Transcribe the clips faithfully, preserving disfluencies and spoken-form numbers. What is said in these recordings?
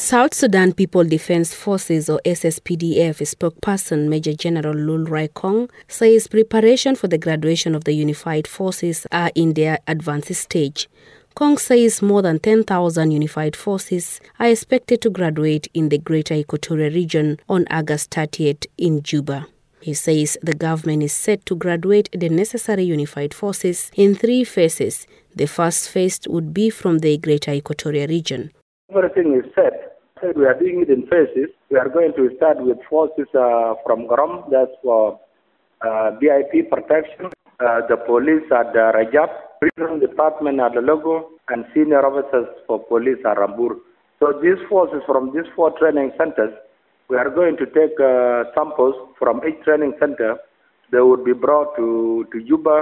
South Sudan People Defense Forces or S S P D F spokesperson Major General Lul Raikong says preparation for the graduation of the unified forces are in their advanced stage. Kong says more than ten thousand unified forces are expected to graduate in the Greater Equatorial Region on August thirtieth in Juba. He says the government is set to graduate the necessary unified forces in three phases. The first phase would be from the Greater Equatorial Region. Everything is set. We are doing it in phases. We are going to start with forces uh, from Garam, that's for uh, V I P protection, uh, the police at uh, Rajab, prison department at Logo, and senior officers for police at Rambur. So these forces from these four training centers, we are going to take uh, samples from each training center. They would be brought to, to Juba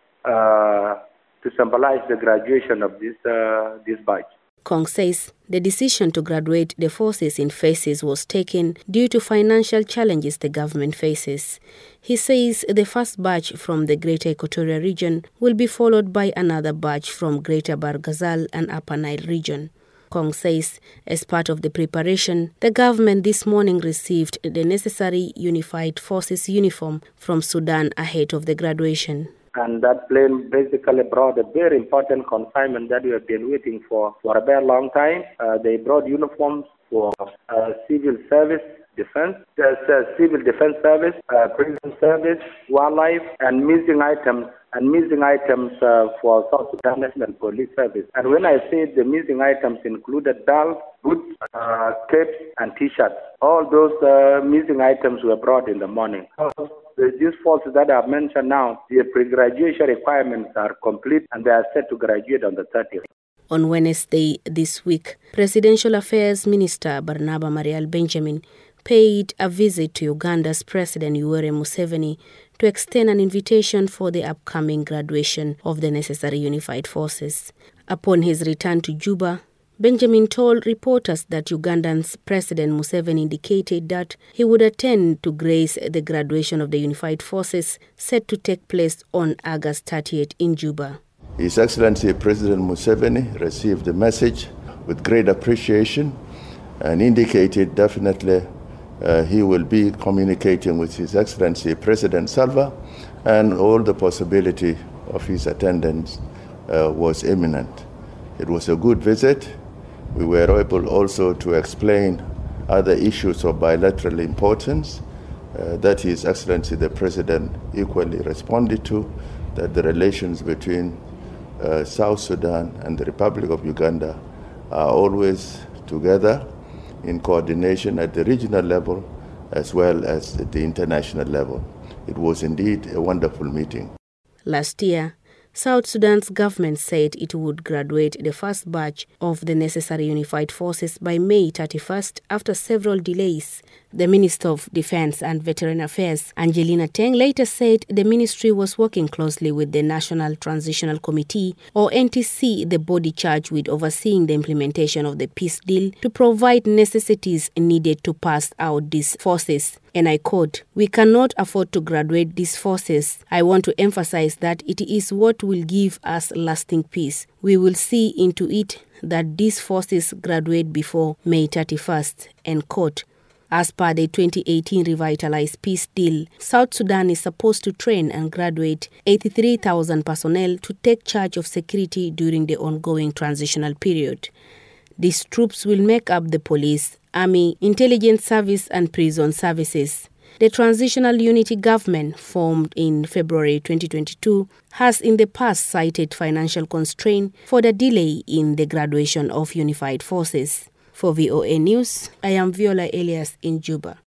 uh, to symbolize the graduation of this, uh, this batch. Kong says the decision to graduate the forces in phases was taken due to financial challenges the government faces. He says the first batch from the Greater Equatorial Region will be followed by another batch from Greater Barghazal and Upper Nile Region. Kong says as part of the preparation, the government this morning received the necessary unified forces uniform from Sudan ahead of the graduation. And that plane basically brought a very important consignment that we have been waiting for for a very long time. Uh, they brought uniforms for uh, civil service, defense, uh, civil defense service, uh, prison service, wildlife, and missing items, and missing items uh, for South Sudan National Police Service. And when I say the missing items included belts, boots, uh, capes, and T-shirts. All those uh, missing items were brought in the morning. These forces that I have mentioned now, the pre-graduation requirements are complete and they are set to graduate on the thirtieth. On Wednesday this week, Presidential Affairs Minister Barnaba Marial Benjamin paid a visit to Uganda's President Yoweri Museveni to extend an invitation for the upcoming graduation of the necessary unified forces. Upon his return to Juba, Benjamin told reporters that Ugandan's President Museveni indicated that he would attend to grace the graduation of the unified forces set to take place on August thirtieth in Juba. His Excellency President Museveni received the message with great appreciation and indicated definitely uh, he will be communicating with His Excellency President Salva, and all the possibility of his attendance uh, was imminent. It was a good visit. We were able also to explain other issues of bilateral importance uh, that His Excellency the President equally responded to, that the relations between uh, South Sudan and the Republic of Uganda are always together in coordination at the regional level as well as at the international level. It was indeed a wonderful meeting. Last year, South Sudan's government said it would graduate the first batch of the necessary unified forces by May thirty-first after several delays. The Minister of Defense and Veteran Affairs, Angelina Teng, later said the ministry was working closely with the National Transitional Committee, or N T C, the body charged with overseeing the implementation of the peace deal, to provide necessities needed to pass out these forces. And I quote, "We cannot afford to graduate these forces. I want to emphasize that it is what will give us lasting peace. We will see into it that these forces graduate before May thirty-first, end quote. As per the twenty eighteen revitalized peace deal, South Sudan is supposed to train and graduate eighty-three thousand personnel to take charge of security during the ongoing transitional period. These troops will make up the police, army, intelligence service, and prison services. The Transitional Unity Government, formed in February twenty twenty-two, has in the past cited financial constraint for the delay in the graduation of unified forces. For V O A News, I am Viola Elias in Juba.